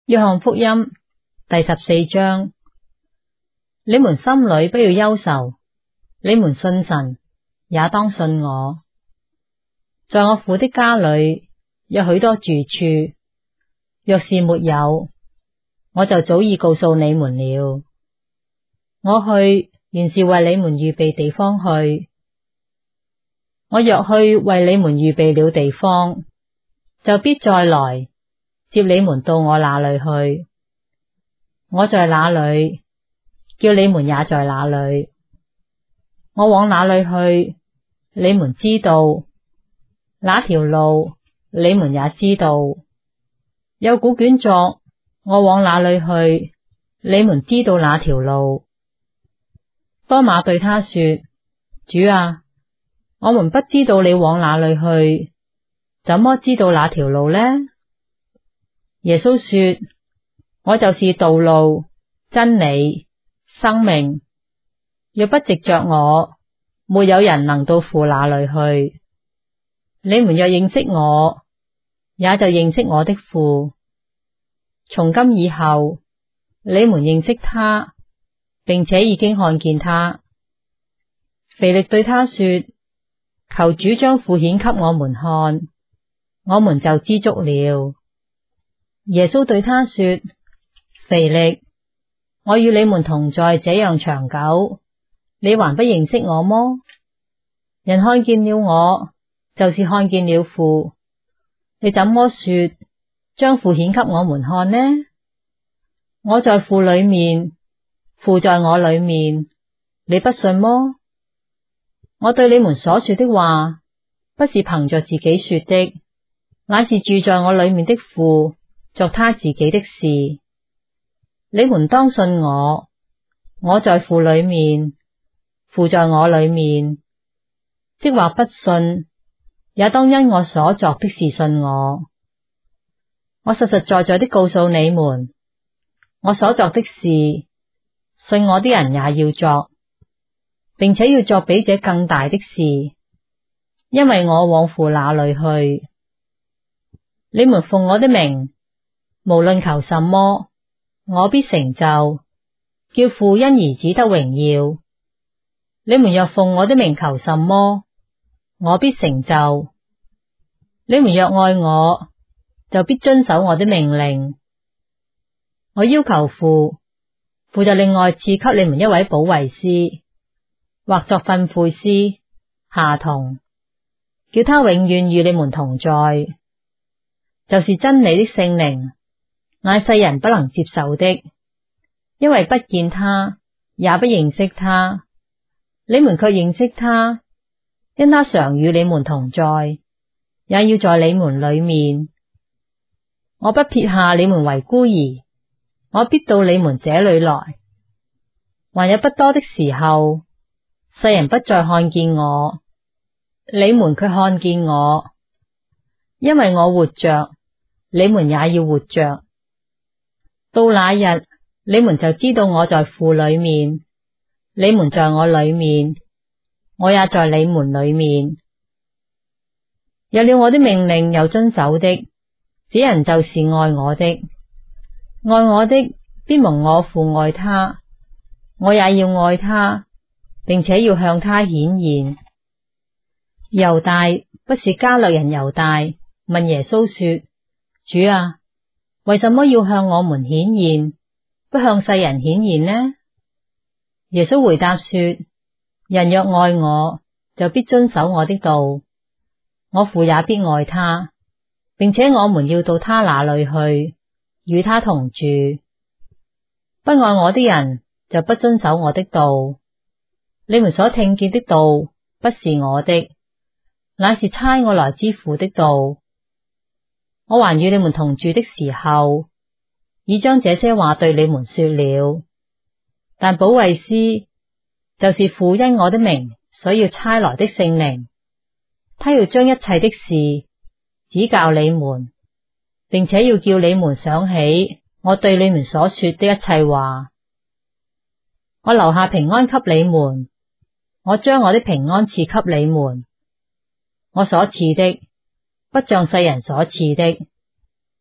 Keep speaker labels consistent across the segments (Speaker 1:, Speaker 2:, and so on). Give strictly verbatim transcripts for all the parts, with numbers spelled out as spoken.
Speaker 1: 約翰福音第十四章，你們心裏不要憂愁，你們信神，也當信我。在我父的家裏有許多住處，若是沒有，我就早已告訴你們了。我去，原是為你們預備地方去。我若去為你們預備了地方，就必再來接你們到我那裏去。我在哪裏，叫你們也在哪裏。我往哪裏去，你們知道，那條路你們也知道。有古卷作，我往哪裏去，你們知道那條路。多馬對他說：主啊，我們不知道你往哪裏去，怎麼知道那條路呢？耶穌說：我就是道路、真理、生命。若不藉着我，沒有人能到父那裏去。你們若認識我，也就認識我的父。從今以後，你們認識他，並且已經看見他。腓力對他說：求主將父顯給我們看，我們就知足了。耶穌對他說：腓力，我與你們同在這樣長久，你還不認識我麼？人看見了我，就是看見了父。你怎麼說將父顯給我們看呢？我在父裏面，父在我裏面，你不信麼？我對你們所說的話，不是憑着自己說的，乃是住在我裏面的父作他自己的事。你們當信我，我在父裏面，父在我裏面。即或不信，也當因我所作的事信我。我實實在在的告訴你們，我所作的事，信我的人也要作，並且要作比這更大的事，因為我往父那裏去。你們奉我的名，無論求什麼，我必成就，叫父因兒子得榮耀。你們若奉我的名求什麼，我必成就。你們若愛我，就必遵守我的命令。我要求父，父就另外賜給你們一位保惠師，或作訓誨師、孩童，叫他永遠與你們同在，就是真理的聖靈，乃世人不能接受的，因為不見他，也不認識他。你們卻認識他，因他常與你們同在，也要在你們裏面。我不撇下你們為孤兒，我必到你們這裏來。還有不多的時候，世人不再看見我，你們卻看見我，因為我活着，你們也要活着。到那日，你們就知道我在父裏面，你們在我裏面，我也在你們裏面。有了我的命令又遵守的，這人就是愛我的。愛我的，必蒙我父愛他，我也要愛他，並且要向他顯現。猶大，不是加略人猶大，問耶穌說：主啊，為什麼要向我們顯現，不向世人顯現呢？耶穌回答說：人若愛我，就必遵守我的道，我父也必愛他，並且我們要到他那裏去，與他同住。不愛我的人，就不遵守我的道。你們所聽見的道，不是我的，乃是差我來之父的道。我還與你們同住的時候，已將這些話對你們說了。但保惠師，就是父因我的名所要差來的聖靈，他要將一切的事指教你們，並且要叫你們想起我對你們所說的一切話。我留下平安給你們，我將我的平安賜給你們。我所賜的，不像世人所賜的。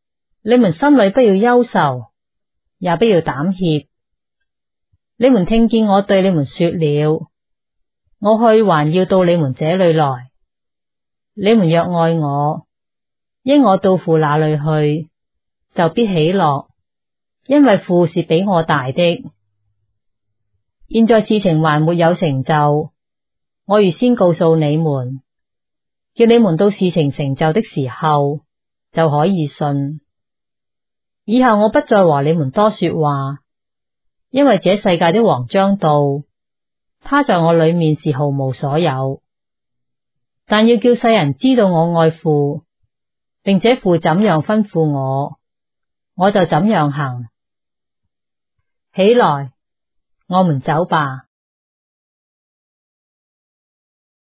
Speaker 1: 你們心裏不要憂愁，也不要膽怯。你們聽見我對你們說了，我去還要到你們這裏來。你們若愛我，因我到父那裏去，就必喜樂，因為父是比我大的。現在事情還沒有成就，我預先告訴你們，叫你們到事情成就的時候就可以信。以後我不再和你們多說話，因為這世界的王將到，他在我裏面是毫無所有。但要叫世人知道我愛父，並且父怎樣吩咐我，我就怎樣行。起來，我們走吧。